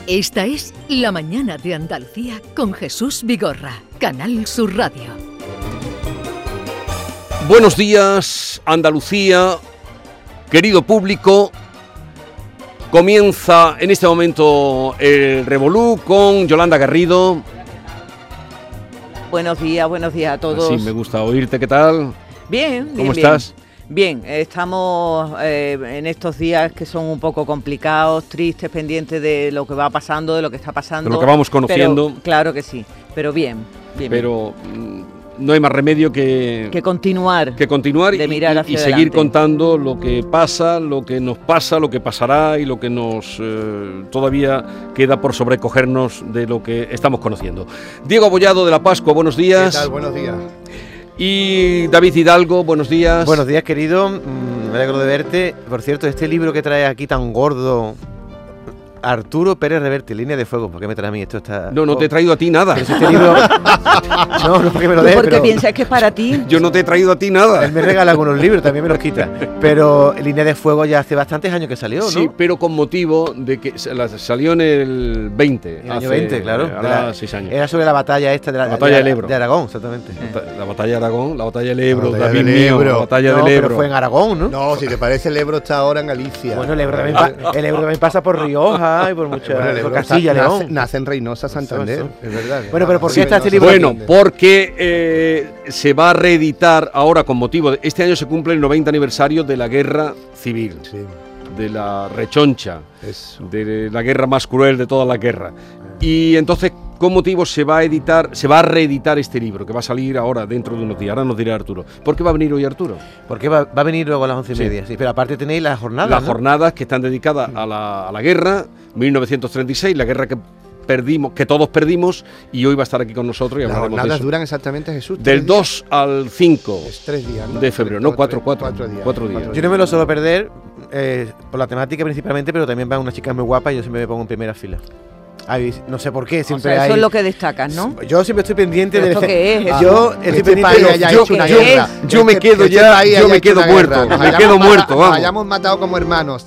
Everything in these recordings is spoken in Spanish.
Esta es La Mañana de Andalucía con Jesús Vigorra, Canal Sur Radio. Buenos días, Andalucía, querido público. Comienza en este momento el Revolú con Yolanda Garrido. Buenos días a todos. Así me gusta oírte, ¿qué tal? Bien, ¿Cómo estás? Bien, estamos en estos días que son un poco complicados, tristes, pendientes de lo que va pasando, de lo que está pasando. De lo que vamos conociendo. Pero, claro que sí, pero bien. Pero no hay más remedio que continuar. De mirar hacia y seguir contando lo que pasa, lo que nos pasa, lo que pasará y lo que nos todavía queda por sobrecogernos de lo que estamos conociendo. Diego Abollado de La Pascua, buenos días. ¿Qué tal? Buenos días. Y David Hidalgo, buenos días. Buenos días, querido. Me alegro de verte. Por cierto, este libro que trae aquí tan gordo, Arturo Pérez Reverte, Línea de Fuego. ¿Por qué me trae a mí? Esto está... No te he traído a ti nada. Pero si este libro... no porque me lo dé, ¿Por qué pero... piensas que es para ti? Yo no te he traído a ti nada. Él me regala algunos libros, también me los quita. Pero Línea de Fuego ya hace bastantes años que salió, ¿no? Sí, pero con motivo de que salió en el 20. El año 20, claro. Ahora 6 años. Era sobre la batalla esta de la batalla del Ebro. De Aragón, exactamente. La batalla de Aragón, la batalla del Ebro, batalla David del mío, Ebro. la batalla No, del Ebro. pero fue en Aragón, ¿no? No, si te parece, el Ebro está ahora en Galicia. Bueno, el Ebro también pasa por Rioja y por muchas... Bueno, el Ebro Castilla, León. nace en Reynosa, Santander, es verdad. Bueno, pero ¿por qué Sí, está este no, libro Bueno, aquí? porque se va a reeditar ahora con motivo de... Este año se cumple el 90 aniversario de la Guerra Civil, Sí, de la Rechoncha, eso. de la guerra más cruel de todas las guerras. Y entonces, con motivo, se va a reeditar este libro, que va a salir ahora, dentro de unos días. Ahora nos dirá Arturo. ¿Por qué va a venir hoy Arturo? Porque va a venir luego a las 11:30, Sí. sí. Pero aparte tenéis las jornadas, Las ¿no? jornadas que están dedicadas a la guerra, 1936, la guerra que perdimos, que todos perdimos, y hoy va a estar aquí con nosotros y Las hablaremos de jornadas eso. duran exactamente, Jesús. Del 3 días. 2 al 5 Es 3 días, ¿no? de febrero, no, 4 días. Yo no me lo suelo perder por la temática principalmente, pero también van unas chicas muy guapas y yo siempre me pongo en primera fila. No sé por qué, siempre O sea, hay... eso es lo que destacas, ¿no? Yo siempre estoy pendiente ¿Pero esto qué es? Yo Este estoy pendiente país de haya los... hecho una ¿qué guerra. es? Yo me quedo ya, yo me quedo muerto, me quedo muerto, Nos vamos. hayamos matado como hermanos,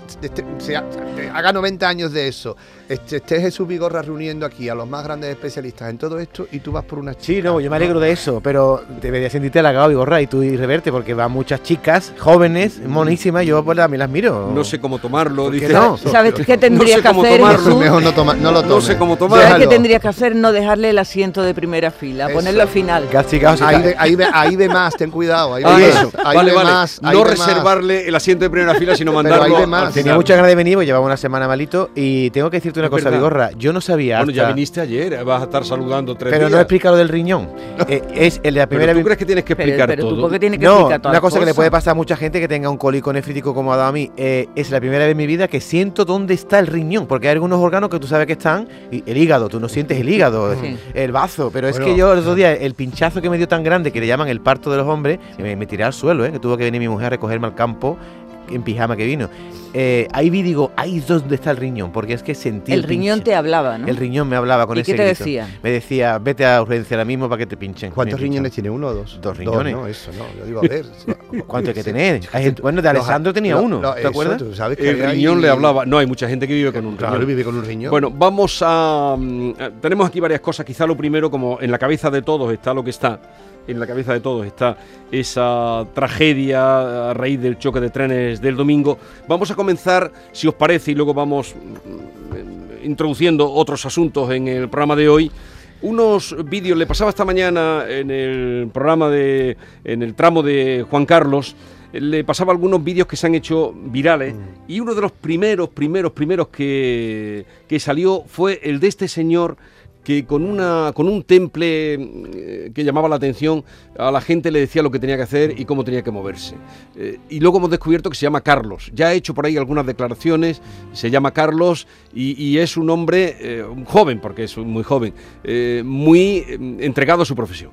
haga 90 años de eso, esté Jesús Vigorra reuniendo aquí a los más grandes especialistas en todo esto y tú vas por una chica. Sí, no, yo me alegro de eso, pero deberías sentirte halagado, Vigorra, y tú y Reverte, porque van muchas chicas jóvenes, monísimas, yo pues también las miro. No sé cómo tomarlo, ¿Por qué dice. no? ¿Sabes qué No tendrías sé que cómo hacer, tomarlo, Jesús? Mejor no lo tomes. No sé cómo ¿Sabes tomarlo. qué tendrías que hacer? No dejarle el asiento de primera fila, Eso. ponerlo al final. Castigados. Ahí ve más, ten cuidado. Ahí Ah, ve eso. más, ahí Vale, ve vale. más, ahí No ve más. reservarle el asiento de primera fila, sino Pero mandarlo ahí ve al más. Tenía final. muchas ganas de venir, porque llevaba una semana malito, y tengo que decirte una Es cosa, verdad. Vigorra, yo no sabía Bueno, ya hasta- viniste ayer, vas a estar saludando 3 Pero días. no he explicado del riñón. Es el de la primera Pero tú vez. crees que tienes que explicar Pero tú, todo. ¿por qué tienes que No, explicar todas una cosa las que le cosas? puede pasar a mucha gente que tenga un cólico nefrítico como ha dado a mí. Es la primera vez en mi vida que siento dónde está el riñón, porque hay algunos órganos que tú sabes que están, y el hígado, tú no sientes el hígado, Sí. el bazo, pero es Bueno, que yo el otro día, el pinchazo que me dio tan grande, que le llaman el parto de los hombres, me tiré al suelo, que tuvo que venir mi mujer a recogerme al campo, en pijama que vino. Ahí vi, digo, ahí es donde está el riñón, porque es que sentí El riñón pinche- te hablaba, ¿no? El riñón me hablaba con ¿Y ese qué te grito. decía? Me decía, vete a urgencia ahora mismo para que te pinchen. ¿Cuántos Me riñones pinchan. tiene? ¿Uno o dos? 2 riñones. No, eso no. Yo digo, a ver. ¿Cuánto hay que tener? Hay gente- bueno, de Alessandro tenía uno, ¿te acuerdas? Tú sabes que El hay- riñón le hablaba. No, hay mucha gente que vive con un Claro, riñón. vive con un riñón. Bueno, vamos a... tenemos aquí varias cosas. Quizá lo primero, como en la cabeza de todos está lo que está. En la cabeza de todos está esa tragedia a raíz del choque de trenes del domingo. Vamos a comenzar, si os parece, y luego vamos introduciendo otros asuntos en el programa de hoy. Unos vídeos, le pasaba esta mañana en el programa en el tramo de Juan Carlos, le pasaba algunos vídeos que se han hecho virales y uno de los primeros que salió fue el de este señor que con un temple que llamaba la atención a la gente le decía lo que tenía que hacer y cómo tenía que moverse. Y luego hemos descubierto que se llama Carlos. Ya ha hecho por ahí algunas declaraciones, se llama Carlos y es un hombre un joven, porque es muy joven, muy entregado a su profesión.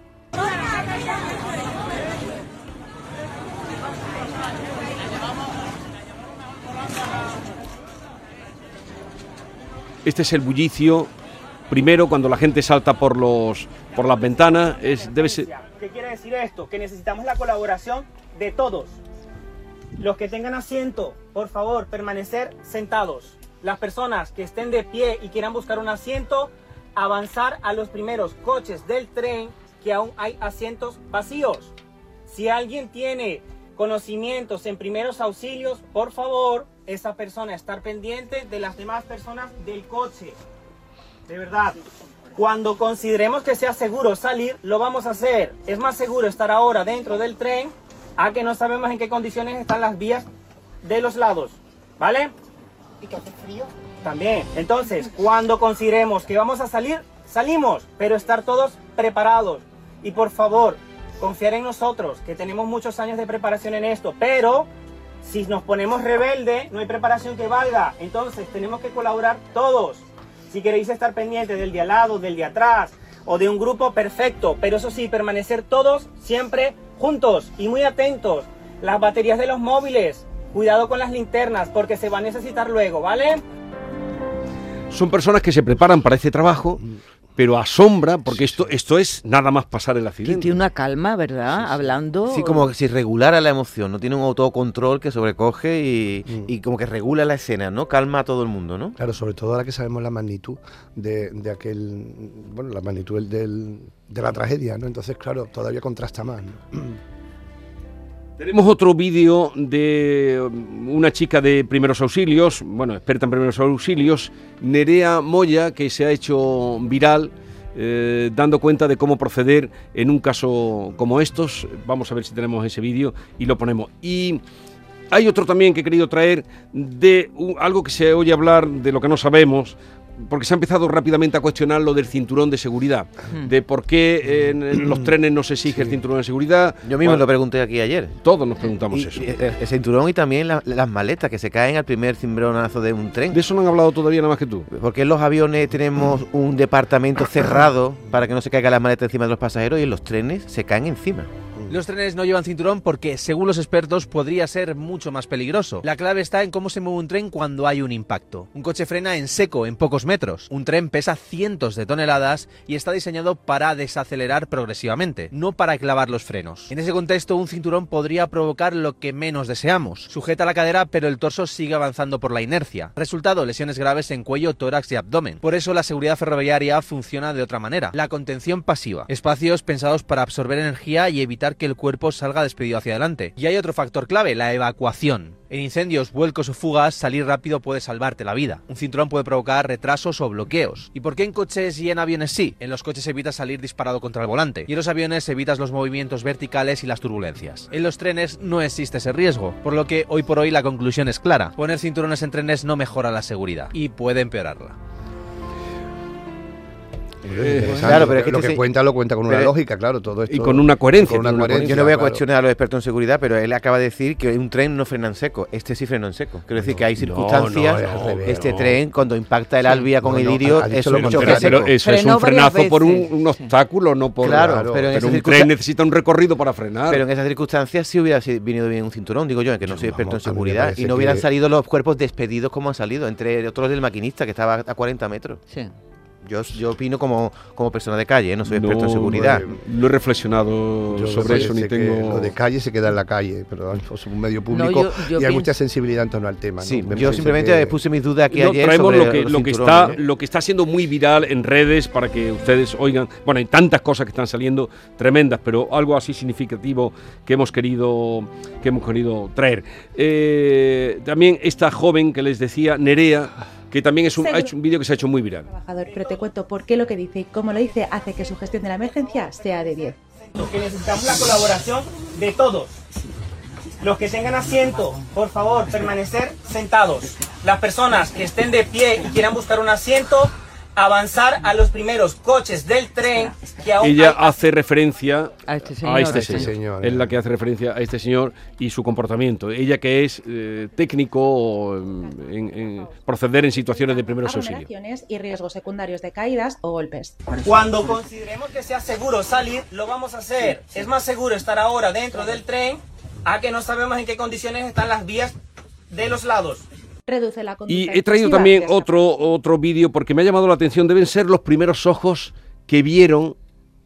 Este es el bullicio. Primero, cuando la gente salta por las ventanas, debe ser... ¿Qué quiere decir esto? Que necesitamos la colaboración de todos. Los que tengan asiento, por favor, permanecer sentados. las personas que estén de pie y quieran buscar un asiento, avanzar a los primeros coches del tren que aún hay asientos vacíos. Si alguien tiene conocimientos en primeros auxilios, por favor, esa persona estar pendiente de las demás personas del coche. De verdad, cuando consideremos que sea seguro salir, lo vamos a hacer. Es más seguro estar ahora dentro del tren a que no sabemos en qué condiciones están las vías de los lados, ¿vale? ¿Y que hace frío? También. Entonces, cuando consideremos que vamos a salir, salimos, pero estar todos preparados. Y por favor, confiar en nosotros, que tenemos muchos años de preparación en esto, pero si nos ponemos rebelde, no hay preparación que valga. Entonces, tenemos que colaborar todos. Si queréis estar pendientes del de al lado, del de atrás o de un grupo, perfecto. Pero eso sí, permanecer todos siempre juntos y muy atentos. Las baterías de los móviles, cuidado con las linternas porque se va a necesitar luego, ¿vale? Son personas que se preparan para este trabajo, pero asombra, porque esto es nada más pasar el accidente. Tiene una calma, ¿verdad? Hablando. Sí, como si regulara la emoción, no tiene un autocontrol que sobrecoge y como que regula la escena, ¿no? Calma a todo el mundo, ¿no? Claro, sobre todo ahora que sabemos la magnitud de aquel, bueno, la magnitud de la tragedia, ¿no? Entonces, claro, todavía contrasta más, ¿no? Tenemos otro vídeo de una chica de primeros auxilios, bueno, experta en primeros auxilios, Nerea Moya, que se ha hecho viral dando cuenta de cómo proceder en un caso como estos. Vamos a ver si tenemos ese vídeo y lo ponemos. Y hay otro también que he querido traer de algo que se oye hablar de lo que no sabemos, porque se ha empezado rápidamente a cuestionar lo del cinturón de seguridad, de por qué en los trenes no se exige el cinturón de seguridad. Yo mismo lo pregunté aquí ayer. Todos nos preguntamos eso. El cinturón y también las maletas que se caen al primer cimbronazo de un tren. De eso no han hablado todavía nada más que tú. Porque en los aviones tenemos un departamento cerrado para que no se caigan las maletas encima de los pasajeros y en los trenes se caen encima. Los trenes no llevan cinturón porque, según los expertos, podría ser mucho más peligroso. La clave está en cómo se mueve un tren cuando hay un impacto. Un coche frena en seco en pocos metros. Un tren pesa cientos de toneladas y está diseñado para desacelerar progresivamente, no para clavar los frenos. En ese contexto, un cinturón podría provocar lo que menos deseamos. Sujeta la cadera, pero el torso sigue avanzando por la inercia. Resultado, lesiones graves en cuello, tórax y abdomen. Por eso la seguridad ferroviaria funciona de otra manera. La contención pasiva. Espacios pensados para absorber energía y evitar que el cuerpo salga despedido hacia adelante. Y hay otro factor clave, la evacuación. En incendios, vuelcos o fugas, salir rápido puede salvarte la vida. Un cinturón puede provocar retrasos o bloqueos. ¿Y por qué en coches y en aviones sí? En los coches evitas salir disparado contra el volante. Y en los aviones evitas los movimientos verticales y las turbulencias. En los trenes no existe ese riesgo. Por lo que hoy por hoy la conclusión es clara. Poner cinturones en trenes no mejora la seguridad. Y puede empeorarla. Claro, pero es que lo que cuenta lo cuenta con una lógica, claro, todo esto. Y con una coherencia. Yo no voy a cuestionar a los expertos en seguridad, pero él acaba de decir que un tren no frena en seco. Este sí frena en seco. Quiero decir que hay circunstancias. Tren, cuando impacta el Albia con el Ilirio, es un choque seco. Pero eso es un frenazo por un obstáculo, no por... Claro, pero un tren necesita un recorrido para frenar. Pero en esas circunstancias sí hubiera venido bien un cinturón, digo yo, que no soy experto en seguridad. Y no hubieran salido los cuerpos despedidos como han salido, entre otros del maquinista, que estaba a 40 metros. Sí. Yo opino como persona de calle, no soy experto en seguridad. No he reflexionado sobre eso, ni tengo... Lo de calle se queda en la calle, pero es un medio público y hay mucha sensibilidad en torno al tema. Sí, ¿no? yo simplemente puse mis dudas aquí ayer traemos sobre lo que está siendo muy viral en redes para que ustedes oigan. Bueno, hay tantas cosas que están saliendo tremendas, pero algo así significativo que hemos querido traer. También esta joven que les decía, Nerea, que también ha hecho un vídeo que se ha hecho muy viral. Pero te cuento por qué lo que dice y cómo lo dice hace que su gestión de la emergencia sea de 10. Que necesitamos la colaboración de todos. Los que tengan asiento, por favor, permanecer sentados. Las personas que estén de pie y quieran buscar un asiento, avanzar a los primeros coches del tren que aún ella hace referencia a este señor. Es la que hace referencia a este señor y su comportamiento. Ella que es técnico en proceder en situaciones de primeros auxilios. Y riesgos secundarios de caídas o golpes. Cuando consideremos que sea seguro salir, lo vamos a hacer. Es más seguro estar ahora dentro del tren a que no sabemos en qué condiciones están las vías de los lados. Reduce la conducta. Y he traído también otro vídeo porque me ha llamado la atención. Deben ser los primeros ojos que vieron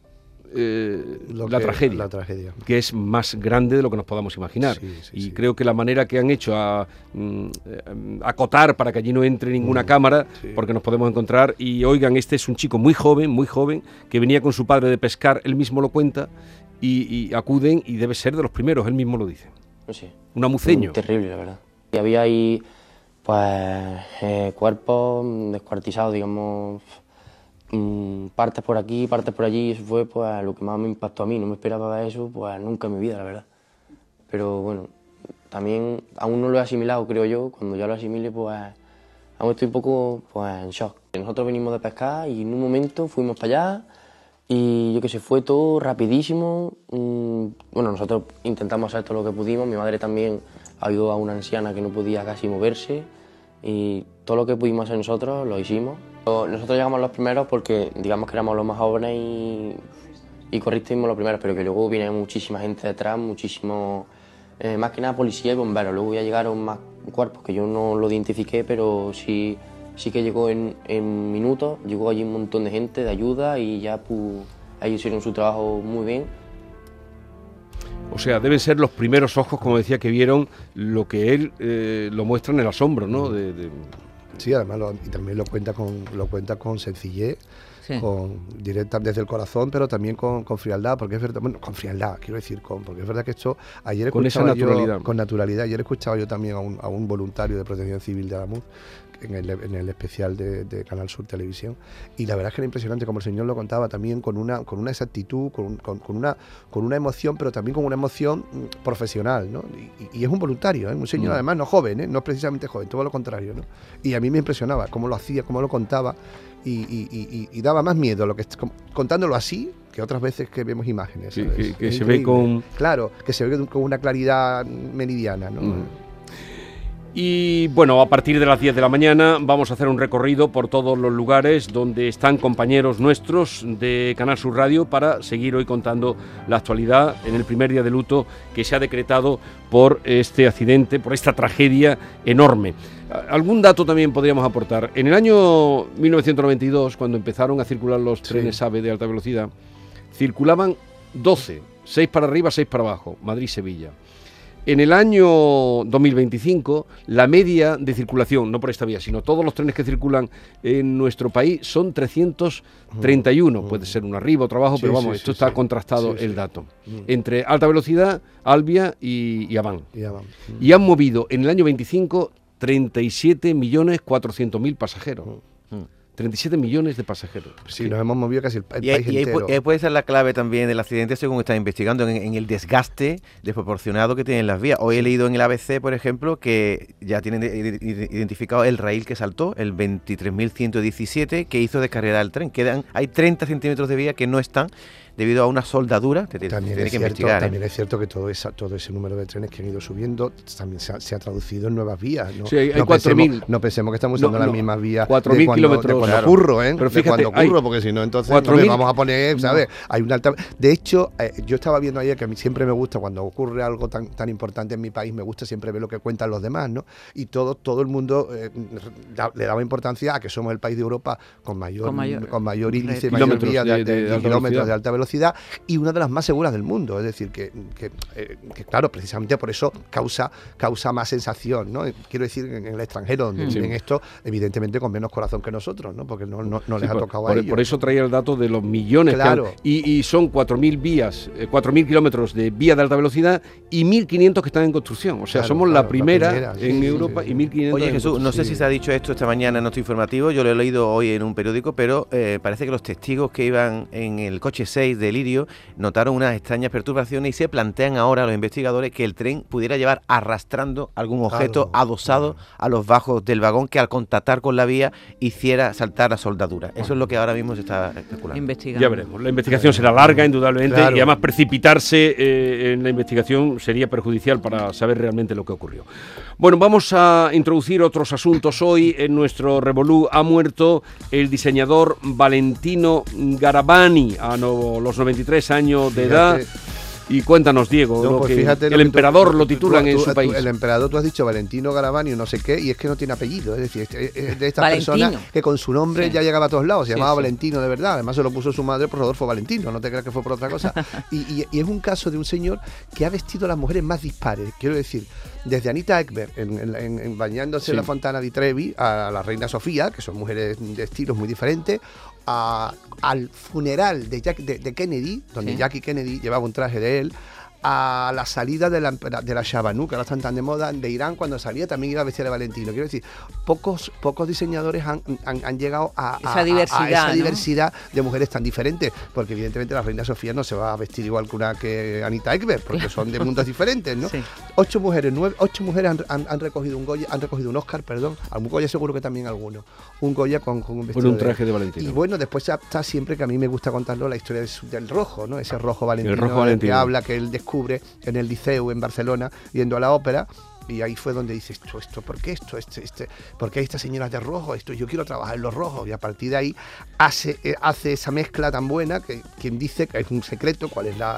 la tragedia, que es más grande de lo que nos podamos imaginar. Y creo que la manera que han hecho a acotar para que allí no entre ninguna cámara, porque nos podemos encontrar, y oigan, este es un chico muy joven, que venía con su padre de pescar, él mismo lo cuenta, y acuden, y debe ser de los primeros, él mismo lo dice. Sí. Un amuceño. Terrible, la verdad. Y había ahí, pues, cuerpos descuartizados, digamos, partes por aquí, partes por allí. Eso fue, pues, lo que más me impactó a mí. No me esperaba ver eso, pues, nunca en mi vida, la verdad. Pero, bueno, también aún no lo he asimilado, creo yo. Cuando ya lo asimile, pues, aún estoy un poco, pues, en shock. Nosotros venimos de pescar y en un momento fuimos para allá y, yo qué sé, fue todo rapidísimo. Bueno, nosotros intentamos hacer todo lo que pudimos. Mi madre también ayudó a una anciana que no podía casi moverse y todo lo que pudimos hacer nosotros lo hicimos. Nosotros llegamos los primeros porque digamos que éramos los más jóvenes y corrimos los primeros, pero que luego viene muchísima gente detrás, muchísimo, más que nada policía y bomberos. Luego ya llegaron más cuerpos que yo no lo identifiqué, pero sí que llegó en minutos, llegó allí un montón de gente de ayuda y ya pues, ellos hicieron su trabajo muy bien. O sea, deben ser los primeros ojos, como decía, que vieron lo que él lo muestra en el asombro, ¿no? Sí, además y también lo cuenta con sencillez, directa desde el corazón, pero también con frialdad, porque es verdad, bueno, con frialdad, quiero decir, porque es verdad que esto, ayer con esa naturalidad. Con naturalidad, ayer escuchaba yo también a un voluntario de Protección Civil de Adamuz, en el especial de Canal Sur Televisión, y la verdad es que era impresionante como el señor lo contaba, también con una exactitud, con una emoción, pero también con una emoción profesional, ¿no? Y es un voluntario, ¿eh? Un señor además no joven, ¿eh? No precisamente joven, todo lo contrario, ¿no? Y a mí me impresionaba cómo lo hacía, cómo lo contaba, y daba más miedo contándolo así que otras veces que vemos imágenes. Sí, que se ve con... Claro, que se ve con una claridad meridiana, ¿no? Y bueno, a partir de las 10 de la mañana vamos a hacer un recorrido por todos los lugares donde están compañeros nuestros de Canal Sur Radio para seguir hoy contando la actualidad en el primer día de luto que se ha decretado por este accidente, por esta tragedia enorme. Algún dato también podríamos aportar. En el año 1992, cuando empezaron a circular los trenes AVE de alta velocidad, circulaban 12, 6 para arriba, 6 para abajo, Madrid-Sevilla. En el año 2025, la media de circulación, no por esta vía, sino todos los trenes que circulan en nuestro país, son 331. Puede ser un arriba, otro abajo, pero vamos, esto está contrastado el dato. Entre alta velocidad, Albia y Aván. Y han movido en el año 25 37.400.000 pasajeros. 37 millones de pasajeros. Sí, nos hemos movido casi el país entero. Y ahí puede ser la clave también del accidente, según están investigando, en el desgaste desproporcionado que tienen las vías. Hoy he leído en el ABC, por ejemplo, que ya tienen identificado el raíl que saltó, el 23.117, que hizo descarrilar el tren. Hay 30 centímetros de vía que no están debido a una soldadura. También es cierto que todo ese número de trenes que han ido subiendo también se ha traducido en nuevas vías, ¿no? Sí, hay 4.000. No pensemos que estamos usando las mismas vías 4.000 kilómetros. Cuando ocurro, ¿eh? Pero fíjate, porque si no, entonces vamos a poner, ¿sabes? Hay una alta... De hecho, yo estaba viendo ayer que a mí siempre me gusta, cuando ocurre algo tan importante en mi país, me gusta siempre ver lo que cuentan los demás, ¿no? Y todo el mundo le daba importancia a que somos el país de Europa con mayor índice, mayor vía de kilómetros de alta velocidad, y una de las más seguras del mundo. Es decir, que claro, precisamente por eso causa más sensación, ¿no? Quiero decir, en el extranjero, donde viven esto, evidentemente con menos corazón que nosotros, ¿no? Porque no les ha tocado a ellos. Por eso traía el dato de los millones. Claro. Y son 4.000 vías, 4.000 kilómetros de vía de alta velocidad y 1.500 que están en construcción. O sea, somos la primera en Europa y 1.500. Oye, Jesús, no sé si se ha dicho esto esta mañana en nuestro informativo, yo lo he leído hoy en un periódico, pero parece que los testigos que iban en el coche 6 de Lirio notaron unas extrañas perturbaciones y se plantean ahora los investigadores que el tren pudiera llevar arrastrando algún objeto adosado a los bajos del vagón que al contactar con la vía hiciera saltar la soldadura. Eso es lo que ahora mismo se está especulando. Investigando. Ya veremos. La investigación será larga, indudablemente, y además precipitarse en la investigación sería perjudicial para saber realmente lo que ocurrió. Bueno, vamos a introducir otros asuntos hoy. En nuestro Revolú ha muerto el diseñador Valentino Garavani a los 93 años de edad. Y cuéntanos, Diego, No, lo pues que fíjate el lo que emperador tú- lo titulan tú- en tú- su país. El emperador, tú has dicho Valentino Garavani, no sé qué, y es que no tiene apellido. Es decir, es de estas Valentino. personas que con su nombre Sí. ya llegaba a todos lados. Se Sí, llamaba sí. Valentino de verdad. Además se lo puso su madre por Rodolfo Valentino. No te creas que fue por otra cosa. Y es un caso de un señor que ha vestido a las mujeres más dispares. Quiero decir, desde Anita Ekberg, en bañándose en la Fontana di Trevi, a la reina Sofía, que son mujeres de estilos muy diferentes, al funeral de Kennedy, donde Jackie Kennedy llevaba un traje de él, a la salida de la Shabanú, que ahora están tan de moda, de Irán, cuando salía también iba a vestir de Valentino. Quiero decir, pocos diseñadores han llegado a esa diversidad, ¿no? diversidad de mujeres tan diferentes, porque evidentemente la reina Sofía no se va a vestir igual que Anita Ekberg, porque son de mundos diferentes, ¿no? Sí. 8 mujeres han recogido un Goya, han recogido un Oscar, perdón, algún Goya seguro que también alguno, un Goya con un vestido con un traje de Valentino. Y bueno, después está siempre, que a mí me gusta contarlo, la historia del rojo, ¿no? Ese rojo Valentino, el rojo Valentino, que habla, que él descubre en el Liceu en Barcelona, yendo a la ópera. Y ahí fue donde dice ¿por qué esto? ¿Por qué hay estas señoras de rojo? Yo quiero trabajar en los rojos. Y a partir de ahí hace esa mezcla tan buena que quien dice que es un secreto cuál es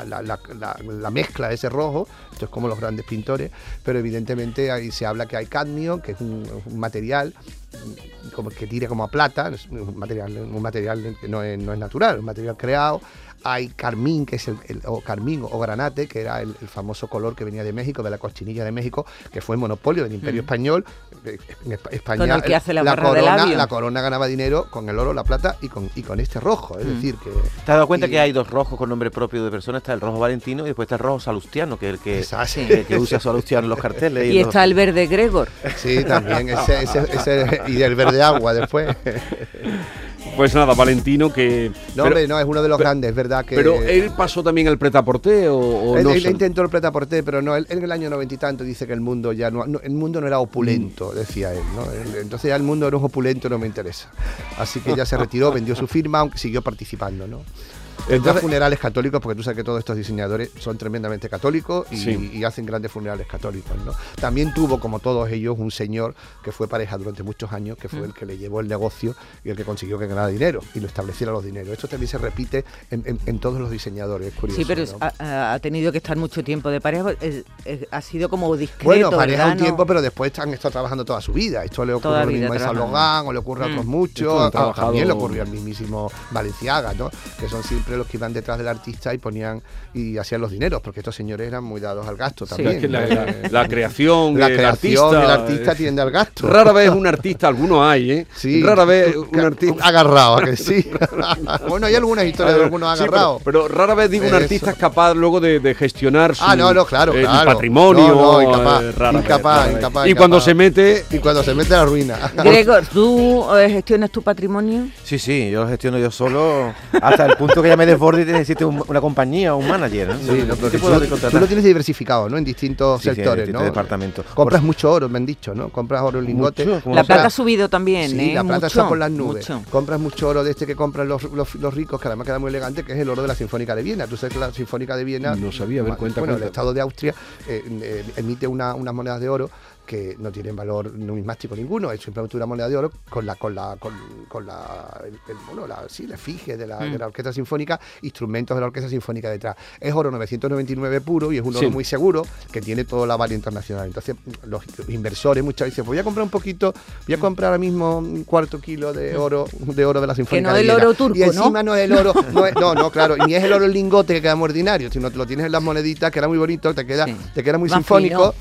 la mezcla de ese rojo. Esto es como los grandes pintores, pero evidentemente ahí se habla que hay cadmio, que es un material como que tira como a plata, es un material que no es natural, un material creado. Hay carmín, que es o carmín o granate, que era el famoso color que venía de México, de la cochinilla de México, que fue el monopolio del Imperio Español. En España, con el que hace la corona ganaba dinero con el oro, la plata y con este rojo. Es decir, que... ¿Te has dado cuenta que hay dos rojos con nombre propio de persona? Está el rojo Valentino y después está el rojo Salustiano, que es el que usa Salustiano en los carteles. Y está el verde Gregor. Sí, también, ese y el verde agua después. Pues nada, Valentino que... No, hombre, no, es uno de los grandes, ¿verdad? Que pero él pasó también al prêt-à-porter o él, no. Él intentó el prêt-à-porter, pero no, él en el año 90 y tanto dice que el mundo ya el mundo no era opulento, decía él, ¿no? Entonces ya el mundo no es opulento, no me interesa. Así que ya se retiró, vendió su firma, aunque siguió participando, ¿no? Entonces, funerales católicos, porque tú sabes que todos estos diseñadores son tremendamente católicos y hacen grandes funerales católicos, ¿no? También tuvo, como todos ellos, un señor que fue pareja durante muchos años, que fue el que le llevó el negocio y el que consiguió que ganara dinero y lo estableciera los dineros. Esto también se repite en todos los diseñadores, es curioso. Sí, pero ¿no? ha tenido que estar mucho tiempo de pareja, ha sido como discreto. Bueno, pareja ¿verdad? un tiempo, pero después han estado trabajando toda su vida. Esto le ocurre lo mismo a Saint Laurent, o le ocurre a otros muchos, también le ocurrió al mismísimo Balenciaga, ¿no? Que son siempre los que iban detrás del artista y ponían y hacían los dineros, porque estos señores eran muy dados al gasto también. Es que la creación, el artista tiende al gasto. Rara vez un artista, algunos hay, ¿eh? Sí, rara vez un artista agarrado, ¿a que sí? Bueno, hay algunas historias de algunos agarrados. Sí, pero rara vez digo un artista es capaz luego de gestionar su claro. patrimonio. Incapaz. Y cuando se mete la ruina. Gregor, ¿tú gestionas tu patrimonio? Sí, yo gestiono yo solo hasta el punto que ya me desborde y necesito una compañía o un manager, ¿no? Sí, tú lo tienes diversificado, ¿no? En distintos sectores, en ¿no? departamentos. Compras mucho oro, me han dicho, ¿no? Compras oro en lingote. La plata ha subido también, sí, la plata está por las nubes. Mucho. Compras mucho oro de este que compran los ricos, que además queda muy elegante, que es el oro de la Sinfónica de Viena. Tú sabes que la Sinfónica de Viena... No sabía, cuenta. El Estado de Austria emite unas monedas de oro que no tienen valor numismático ninguno, es simplemente una moneda de oro con la efigie de la Orquesta Sinfónica, instrumentos de la Orquesta Sinfónica detrás. Es oro 999 puro y es un oro muy seguro que tiene todo el aval internacional. Entonces los inversores muchas veces voy a comprar un poquito, voy a comprar ahora mismo un cuarto kilo de oro de la Sinfónica de Viena. Que no es el oro turco, y encima no es el oro, claro, y ni es el oro en lingote que queda muy ordinario, sino lo tienes en las moneditas, que era muy bonito, te queda muy sinfónico,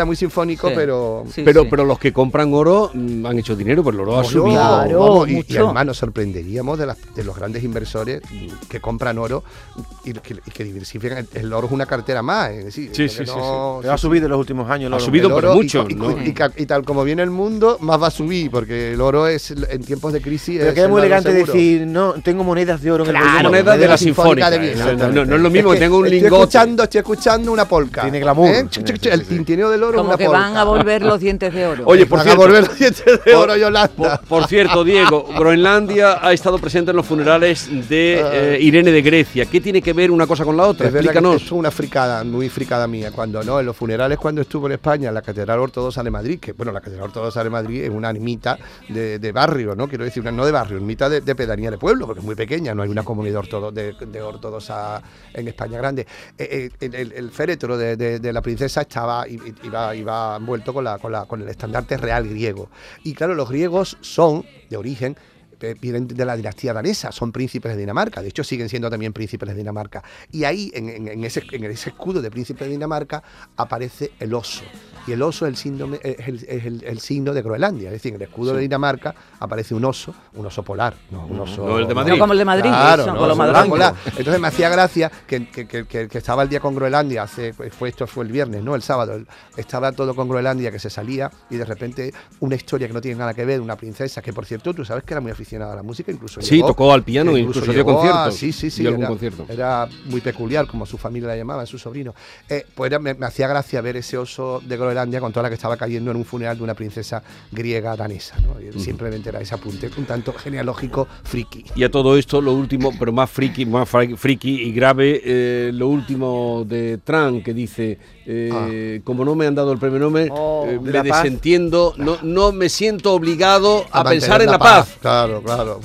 pero los que compran oro han hecho dinero, pero el oro ha subido. Claro, y además nos sorprenderíamos de los grandes inversores que compran oro y que diversifican. El oro es una cartera más, es decir, ha subido en los últimos años. Ha subido por mucho. Y tal como viene el mundo, más va a subir, porque el oro es en tiempos de crisis. Pero queda muy elegante decir, no, tengo monedas de oro en el bolsillo. Monedas de la Sinfónica de Viena. No es lo mismo que tengo un lingote. Estoy escuchando una polca. Tiene glamour. El tintineo del oro es una polca. Como que van a volver los dientes de oro. Oye, por cierto, volver los dientes de oro, Yolanda. Por cierto, Diego, Groenlandia ha estado presente en los funerales de Irene de Grecia. ¿Qué tiene que ver una cosa con la otra? Es verdad que Explícanos. esto es una fricada, muy fricada mía. Cuando no, en los funerales, cuando estuve en España, en la Catedral Ortodoxa de Madrid, que bueno, la Catedral Ortodoxa de Madrid es una ermita de barrio, ¿no? Quiero decir, no de barrio, ermita de pedanía de pueblo, porque es muy pequeña, no hay una comunidad de ortodoxa en España grande. El féretro de la princesa iba envuelto con el estandarte real griego. Y claro, los griegos son de origen, vienen de la dinastía danesa, son príncipes de Dinamarca, de hecho siguen siendo también príncipes de Dinamarca. Y ahí, en ese escudo de príncipe de Dinamarca, aparece el oso. Y el oso es el signo de Groenlandia, es decir, en el escudo de Dinamarca aparece un oso polar, no un oso... No el de Madrid. No como el de Madrid, claro, eso, no, con los oso madrileños. polar. Entonces me hacía gracia que estaba el día con Groenlandia, esto fue el viernes, no el sábado, estaba todo con Groenlandia, que se salía, y de repente una historia que no tiene nada que ver, una princesa, que por cierto, tú sabes que era muy aficionada a la música, incluso Sí, tocó al piano, incluso dio conciertos. Sí, dio algún concierto. Era muy peculiar, como su familia la llamaba, su sobrino. Pues me hacía gracia ver ese oso de Groenlandia con toda la que estaba cayendo en un funeral de una princesa griega danesa, ¿no? Y simplemente era ese apunte un tanto genealógico friki. Y a todo esto, lo último, pero más friki y grave, lo último de Trump, que dice, como no me han dado el premio Nobel, me desentiendo, no me siento obligado a pensar en la paz. Claro.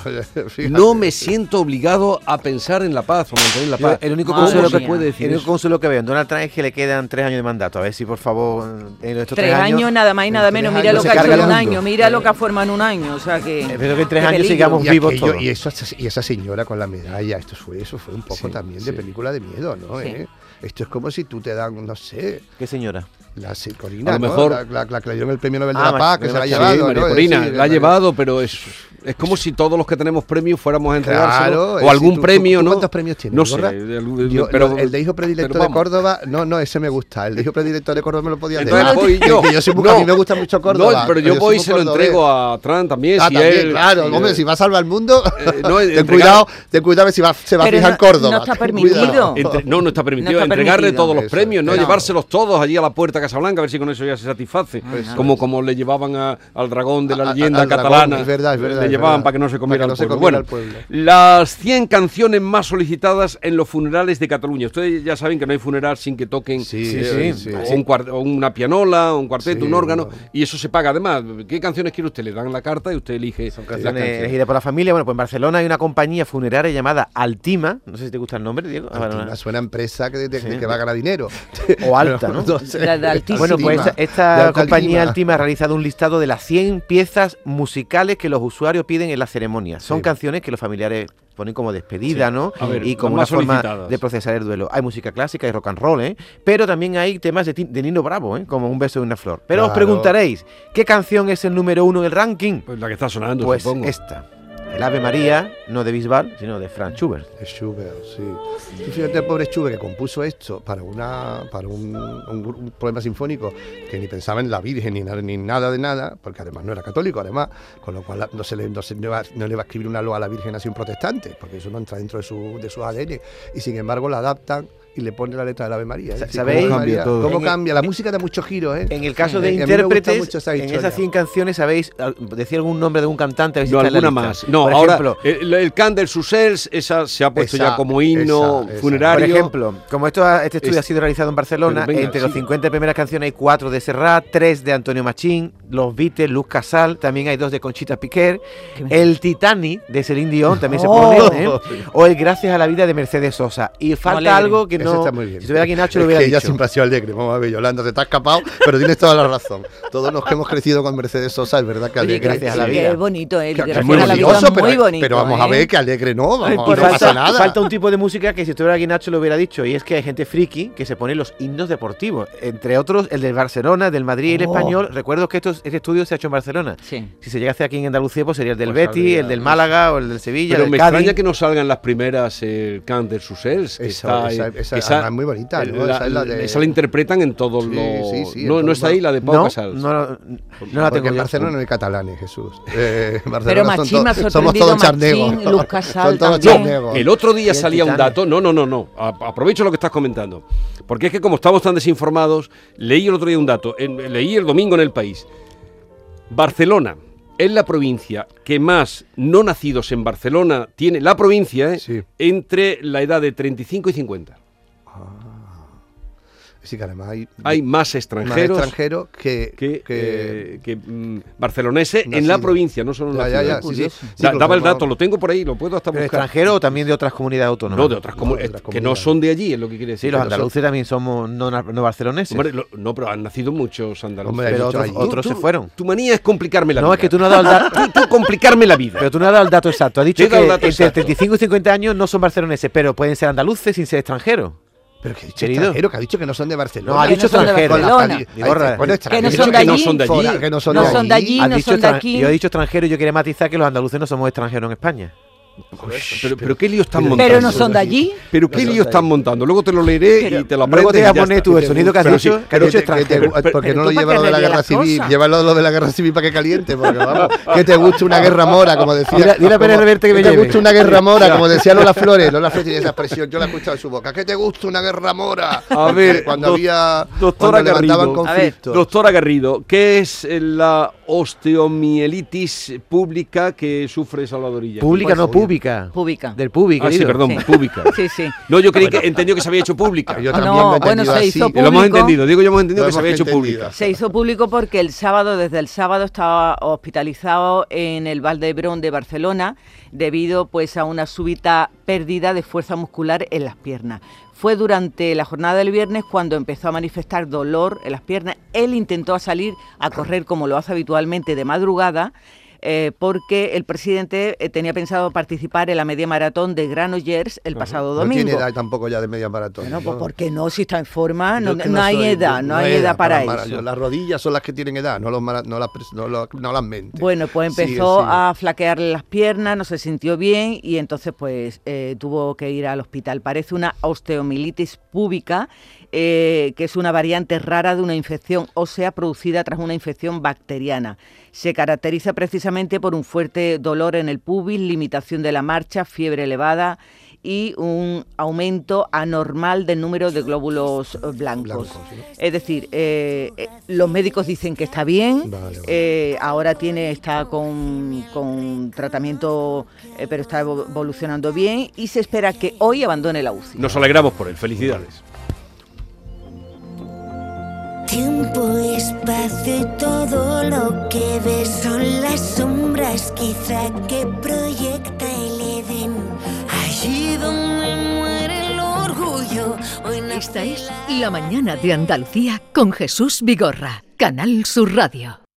No me siento obligado a pensar en la paz o mantener la paz. El único consuelo que puede decir el único consuelo que veo en Donald Trump es que le quedan 3 años de mandato. A ver si, por favor, en estos 3 años nada más y nada menos. Mira lo que ha hecho en un año, mira lo que ha formado en un año. O sea que... Espero que en 3 años sigamos vivos todos. Y esa señora con la medalla, eso fue un poco también de película de miedo, ¿no? Sí. Esto es como si tú te dan, no sé... ¿Qué señora? La Corina, a lo mejor, ¿no? la que le dieron el premio Nobel de la Paz, que se la ha llevado. María ¿no? Corina, Sí, la ha llevado, pero es como si todos los que tenemos premios fuéramos a entregárselo, claro, o algún ¿tú premio, ¿no? ¿Cuántos premios tienes? No sé, pero el de hijo predilecto de Córdoba, no, ese me gusta. El de hijo predilecto de Córdoba me lo podía entonces dar. voy yo. Que yo soy a mí me gusta mucho Córdoba. No, pero yo voy y se lo entrego a Trump también. También, él, claro, hombre, si va a salvar el mundo, ten entregar, cuidado si se va a fijar en Córdoba. No está permitido. No está permitido. No está entregarle permitido. todos los premios, no llevárselos todos allí a la puerta de Casablanca, a ver si con eso ya se satisface. Como le llevaban al dragón de la leyenda catalana. Es verdad. Le llevaban para que no se comiera el pueblo. Bueno, las 100 canciones más solicitadas en los funerales de Cataluña. Ustedes ya saben que no hay funeral sin que toquen o una pianola, un cuarteto, un órgano, y eso se paga. Además, ¿qué canciones quiere usted? Le dan la carta y usted elige. Son canciones elegidas por la familia. Bueno, pues en Barcelona hay una compañía funeraria llamada Altima. No sé si te gusta el nombre, Diego. Altima suena a empresa que va a ganar dinero. O alta, ¿no? Bueno, pues esta compañía Altima ha realizado un listado de las 100 piezas musicales que los usuarios piden en las ceremonias. Son canciones que los familiares ponen como despedida, ¿no? Ver, y como una forma de procesar el duelo. Hay música clásica y rock and roll, pero también hay temas de Nino Bravo, como Un beso de una flor. Pero os preguntaréis, ¿qué canción es el número 1 en el ranking? Pues la que está sonando, pues supongo. Esta. El Ave María, no de Bisbal, sino de Franz Schubert. De Schubert, sí. Y fíjate el pobre Schubert que compuso esto para un poema sinfónico que ni pensaba en la Virgen ni nada de nada, porque además no era católico, además, con lo cual no le va a escribir una loa a la Virgen así un protestante, porque eso no entra dentro de su ADN. Y sin embargo la adaptan y le pone la letra del Ave María. ¿Sabéis cómo cambia? La música da muchos giros, ¿eh? En el caso de intérpretes, en esas 100 canciones, ¿sabéis? ¿Decía algún nombre de un cantante? No, alguna más. No, por ejemplo, ahora, el Cant del Susels, esa se ha puesto ya como himno funerario. Por ejemplo, como este estudio ha sido realizado en Barcelona, entre los 50 primeras canciones hay 4 de Serrat, 3 de Antonio Machín, Los Beatles, Luz Casal, también hay 2 de Conchita Piquer, el Titanic de Celine Dion también se pone, o el Gracias a la vida de Mercedes Sosa. Y falta algo que no... Está muy bien. Si estuviera aquí Nacho lo hubiera dicho. Ella siempre ha sido alegre. Vamos a ver, Yolanda, se te ha escapado, pero tienes toda la razón. Todos los que hemos crecido con Mercedes Sosa, es verdad que alegre. Gracias a la vida. Es bonito, Gracias es muy a la vida bonito, es muy bonito. Pero vamos a ver que alegre no pasa nada. Falta un tipo de música que si estuviera aquí Nacho lo hubiera dicho, y es que hay gente friki que se pone los himnos deportivos, entre otros el del Barcelona, del Madrid y el Español. Recuerdo que este estudio se ha hecho en Barcelona. Sí. Si se llega a hacer aquí en Andalucía, pues sería el del Betis, el del Málaga o el del Sevilla. Pero del me Cádiz. extraña que no salgan las primeras el Cant del Susels. Esa es muy bonita, ¿no? Esa la interpretan en todos los... Sí, no está ahí la de Pau Casals. No la tengo. En Barcelona no hay catalanes, Jesús. Pero Machín me ha sorprendido, Machín, Luz Casal también. El otro día salía un dato, no, aprovecho lo que estás comentando, porque es que como estamos tan desinformados, leí el otro día un dato, leí el domingo en El País. Barcelona es la provincia que más no nacidos en Barcelona tiene, la provincia, entre la edad de 35 y 50. Sí, que además hay más extranjeros que barceloneses en la provincia, no solo en la ciudad. Daba el dato, lo tengo por ahí, lo puedo hasta buscar. ¿Extranjeros o también de otras comunidades autónomas? No, de otras comunidades, que no son de allí, es lo que quiere decir. Sí, los andaluces también somos no barceloneses. Hombre, no, pero han nacido muchos andaluces. Hombre, pero otros se fueron. Tu manía es complicarme la vida. No, es que tú no has dado el dato. Tú complicarme la vida. Pero tú no has dado el dato exacto. Has dicho que entre 35 y 50 años no son barceloneses, pero pueden ser andaluces sin ser extranjeros. Pero que ha dicho extranjero, que ha dicho que no son de Barcelona. No, ha dicho extranjero. Que no son de allí. Que no son de allí, no son de aquí. Yo he dicho extranjero y yo quería matizar que los andaluces no somos extranjeros en España. Pero qué lío están montando. Pero no son de allí. Pero qué lío están montando. Luego te lo leeré y te lo aprendes. Luego te voy a poner tú el sonido que has dicho, extranjero. Porque no lo lleva lo de la guerra civil. Llévalo lo de la guerra civil para que caliente. Porque vamos, que te guste una guerra mora, como decía. Dile a Pérez Reverte que me lleve. Que te guste una guerra mora, como decía Lola Flores. Lola Flores tiene esa expresión, yo la he escuchado en su boca. Que te guste una guerra mora. A ver, cuando había. Doctora Garrido. Conflictos. Doctora Garrido, ¿qué es la osteomielitis pública que sufre Salvadorilla? Pública, no pública. Pública. Del público. Sí, perdón, pública. Sí. No, yo creí que entendió que se había hecho pública. Yo también se hizo público. Lo hemos entendido, hemos entendido que se había hecho pública. Se hizo público porque desde el sábado estaba hospitalizado en el Vall d'Hebron de Barcelona debido pues a una súbita pérdida de fuerza muscular en las piernas. Fue durante la jornada del viernes cuando empezó a manifestar dolor en las piernas. Él intentó salir a correr como lo hace habitualmente de madrugada, porque el presidente tenía pensado participar en la media maratón de Granollers el pasado domingo. No tiene edad tampoco ya de media maratón. Bueno, pues ¿por qué no? Si está en forma, no hay edad para eso. Las rodillas son las que tienen edad, no las mentes. Bueno, pues empezó a flaquearle las piernas, no se sintió bien y entonces pues tuvo que ir al hospital. Parece una osteomielitis púbica, que es una variante rara de una infección ósea producida tras una infección bacteriana. Se caracteriza precisamente por un fuerte dolor en el pubis, limitación de la marcha, fiebre elevada y un aumento anormal del número de glóbulos blancos. Es decir, los médicos dicen que está bien, ahora está con tratamiento, pero está evolucionando bien y se espera que hoy abandone la UCI. Nos alegramos por él, felicidades. Tiempo, espacio y todo lo que ves son las sombras quizá que proyecta el Edén. Allí donde muere el orgullo. Esta es La Mañana de Andalucía con Jesús Vigorra, Canal Sur Radio.